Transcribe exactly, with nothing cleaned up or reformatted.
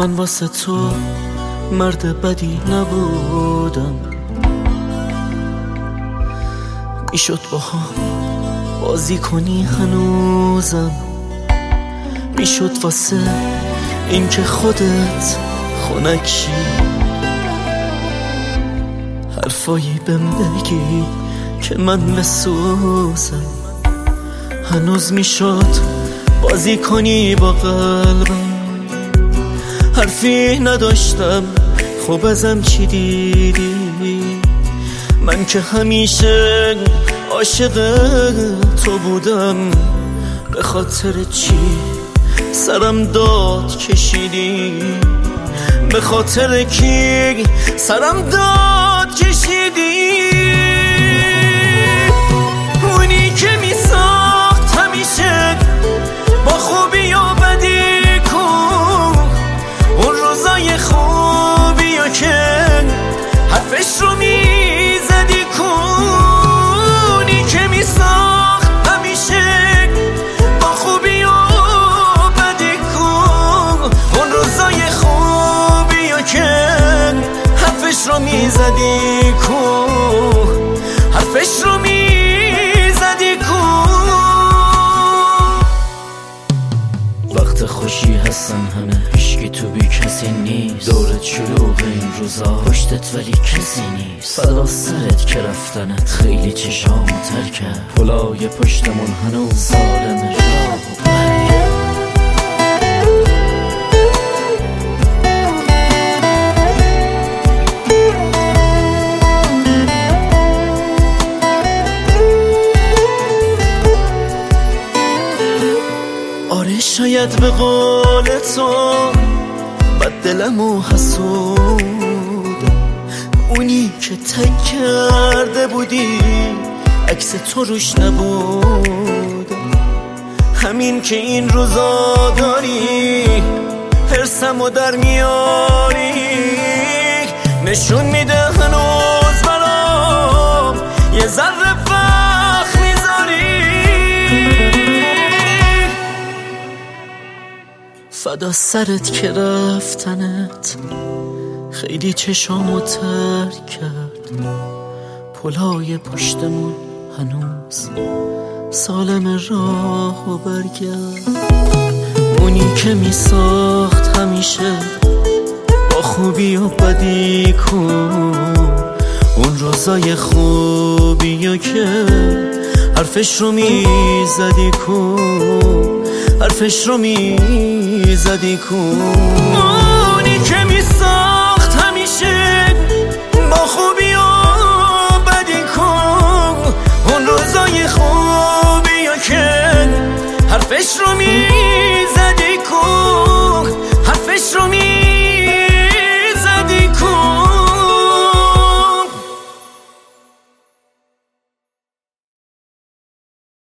من واسه تو مرد بدی نبودم، میشد با هم بازی کنی هنوزم، میشد واسه این که خودت خنکی حرفایی بهم بگی که من بسوزم، هنوز میشد بازی کنی با قلبم. حرفی نداشتم خب ازم چی دیدی؟ من که همیشه عاشق تو بودم، به خاطر چی سرم داد کشیدی؟ به خاطر کی سرم داد کشیدی؟ اونی که می ساخت همیشه با خوبی و بدی کن، اون روزای خوبی و که حرفش رو می زدی کن. اونی که می ساخت همیشه با خوبی و بدی کن، اون روزای خوبی و که حرفش رو می زدی کن، حرفش رو می زدی کن. وقت خوشی هستن همه، هیچکی تو بی کسی نیست، دورت شلوغ این روزا پشتت ولی کسی نیست. فدا سرت که رفتنت خیلی چشامو تر کرد، پلای پشتمون هنوز سالم راه و برگرد. آره شاید به قول تو بد دلم و حسودم، اونی که تک کرده بودی عکس تو روش نبودم، همین که این روزا داری حرسمو در میاری، نشون میده هنوز برام یه ذره وقت میذاری. فدا سرت که رفتنت خیلی چشامو تر کرد، پلای پشتمون هنوز سالم راه و برگرد. اونی که می ساخت همیشه با خوبی و بدی کن، اون روزای خوبی و که حرفش رو می زدی کن، حرفش رو می زدی کن. اونی که می ساخت